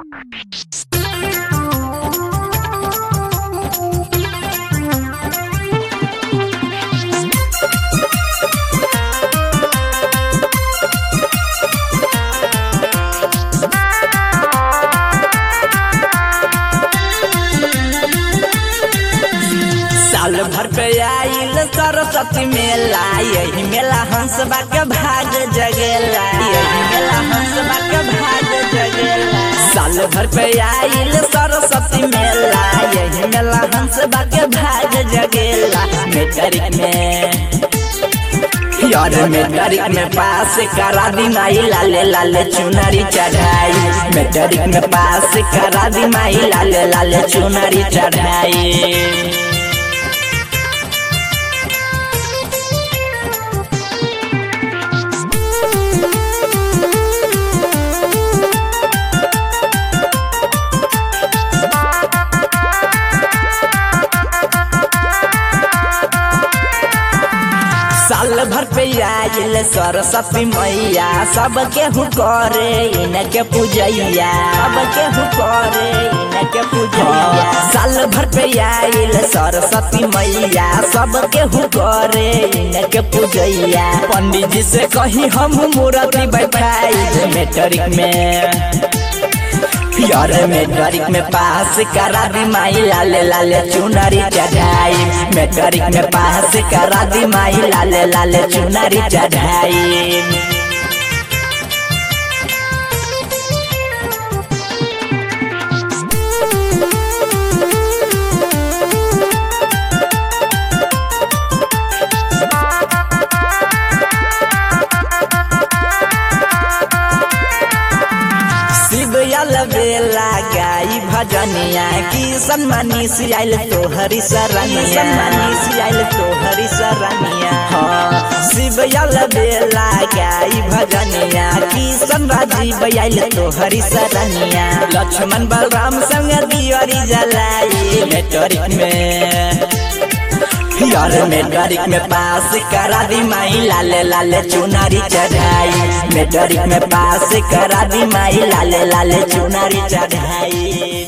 साल भर पे आइल सरस्वती मेला, यही मेला हंसबा के भाग जगेला, यही मेला हंसबा के भाग जगेला। साल भर पे आइल सरस्वती मेला, यही मेला हंसबा के भाग जगेला। मैट्रिक में पास करा दी माई लाले लाले चुनरी चढ़ाई, मैट्रिक में पास करा दी माई लाले लाले चुनरी चढ़ाई। साल भर पे आइल सरस्वती मैया, सबके हुकरे इनके पूजैया, सबके हुकरे इनके पूजैया। साल भर पे आइल सरस्वती मैया, सबके हुकरे इनके पूजैया। पंडित जी से कही हम मूर्ति बैठाई, मैट्रिक में पास करा दी माई लाले लाले चुनरी चढ़ाई, मैट्रिक में पास करा दी माई लाले लाले चुनरी चढ़ाई। बेला गाई भजनिया की सम्मानी सियाइल तोहरी सरनिया, सम्मानी सियाइल तोहरी सरनिया। हाँ शिवयल बेला गाई भजनिया की संराजी बयाइल तोहरी सरनिया। लक्ष्मण बलराम संग दियरी जलाई, मैट्रिक में पास करा दी माई लाले लाले चुनरी चढ़ाई, मैट्रिक में पास करा दी माई लाले लाले चुनरी चढ़ाई।